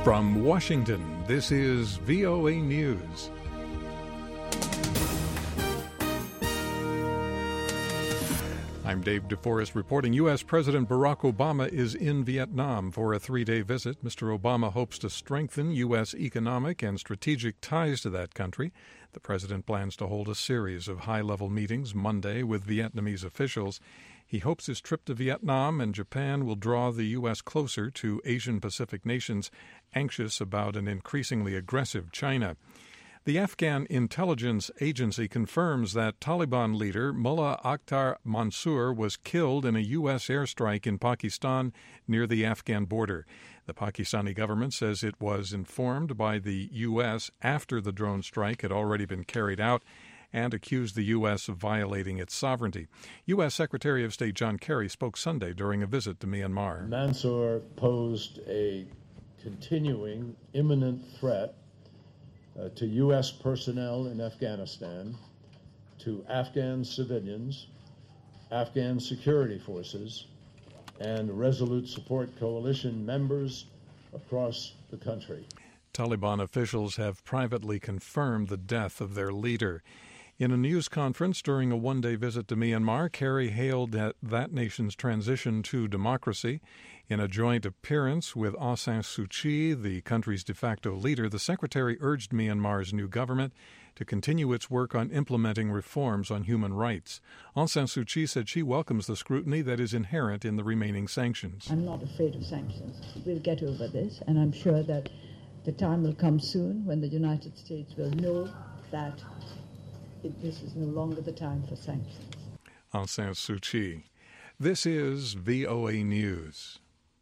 From Washington, this is VOA News. I'm Dave DeForest reporting U.S. President Barack Obama is in Vietnam for a three-day visit. Mr. Obama hopes to strengthen U.S. economic and strategic ties to that country. The president plans to hold a series of high-level meetings Monday with Vietnamese officials. He hopes his trip to Vietnam and Japan will draw the U.S. closer to Asian-Pacific nations anxious about an increasingly aggressive China. The Afghan intelligence agency confirms that Taliban leader Mullah Akhtar Mansour was killed in a U.S. airstrike in Pakistan near the Afghan border. The Pakistani government says it was informed by the U.S. after the drone strike had already been carried out and accused the U.S. of violating its sovereignty. U.S. Secretary of State John Kerry spoke Sunday during a visit to Myanmar. Mansour posed a continuing, imminent threat to U.S. personnel in Afghanistan, to Afghan civilians, Afghan security forces, and Resolute Support Coalition members across the country. Taliban officials have privately confirmed the death of their leader. In a news conference during a one-day visit to Myanmar, Kerry hailed that nation's transition to democracy. In a joint appearance with Aung San Suu Kyi, the country's de facto leader, the secretary urged Myanmar's new government to continue its work on implementing reforms on human rights. Aung San Suu Kyi said she welcomes the scrutiny that is inherent in the remaining sanctions. I'm not afraid of sanctions. We'll get over this, and I'm sure that the time will come soon when the United States will know that this is no longer the time for sanctions. Aung San Suu Kyi. This is VOA News.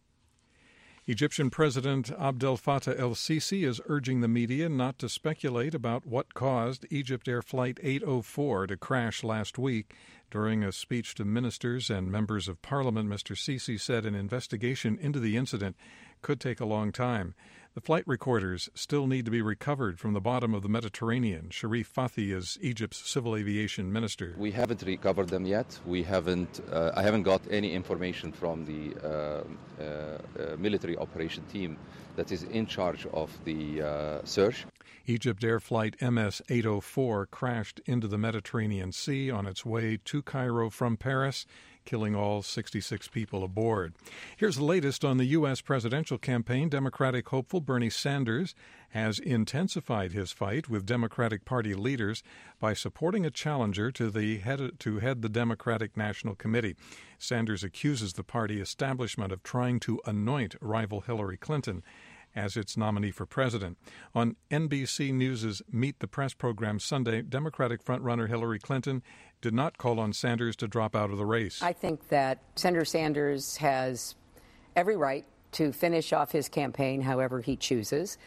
Egyptian President Abdel Fattah el-Sisi is urging the media not to speculate about what caused Egypt Air Flight 804 to crash last week. During a speech to ministers and members of parliament, Mr. Sisi said an investigation into the incident could take a long time. The flight recorders still need to be recovered from the bottom of the Mediterranean. Sharif Fathi is Egypt's civil aviation minister. We haven't recovered them yet. I haven't got any information from the military operation team that is in charge of the search. Egypt Air Flight MS-804 crashed into the Mediterranean Sea on its way to Cairo from Paris, killing all 66 people aboard. Here's the latest on the U.S. presidential campaign. Democratic hopeful Bernie Sanders has intensified his fight with Democratic Party leaders by supporting a challenger to head the Democratic National Committee. Sanders accuses the party establishment of trying to anoint rival Hillary Clinton as its nominee for president. On NBC News' Meet the Press program Sunday, Democratic frontrunner Hillary Clinton did not call on Sanders to drop out of the race. I think that Senator Sanders has every right to finish off his campaign however he chooses.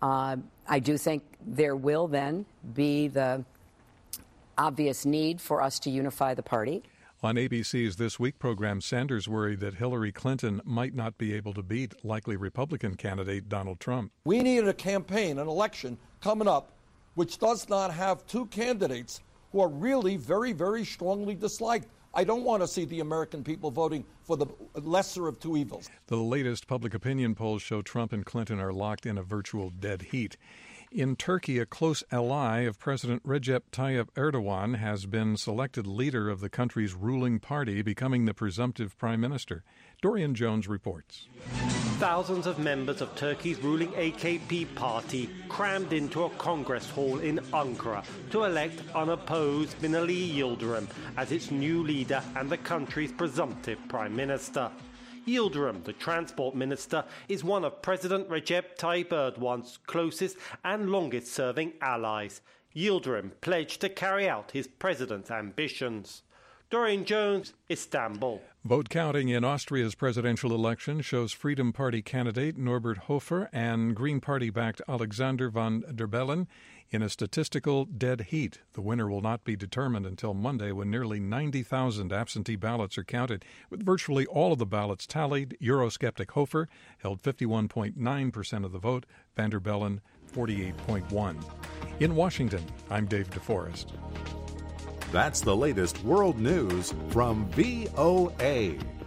I do think there will then be the obvious need for us to unify the party. On ABC's This Week program, Sanders worried that Hillary Clinton might not be able to beat likely Republican candidate Donald Trump. We need a campaign, an election coming up, which does not have two candidates who are really very, very strongly disliked. I don't want to see the American people voting for the lesser of two evils. The latest public opinion polls show Trump and Clinton are locked in a virtual dead heat. In Turkey, a close ally of President Recep Tayyip Erdogan has been selected leader of the country's ruling party, becoming the presumptive prime minister. Dorian Jones reports. Thousands of members of Turkey's ruling AKP party crammed into a Congress hall in Ankara to elect unopposed Binali Yildirim as its new leader and the country's presumptive prime minister. Yildirim, the transport minister, is one of President Recep Tayyip Erdogan's closest and longest-serving allies. Yildirim pledged to carry out his president's ambitions. Dorian Jones, Istanbul. Vote counting in Austria's presidential election shows Freedom Party candidate Norbert Hofer and Green Party-backed Alexander van der Bellen in a statistical dead heat. The winner will not be determined until Monday, when nearly 90,000 absentee ballots are counted. With virtually all of the ballots tallied, Eurosceptic Hofer held 51.9% of the vote, van der Bellen 48.1%. In Washington, I'm Dave DeForest. That's the latest world news from VOA.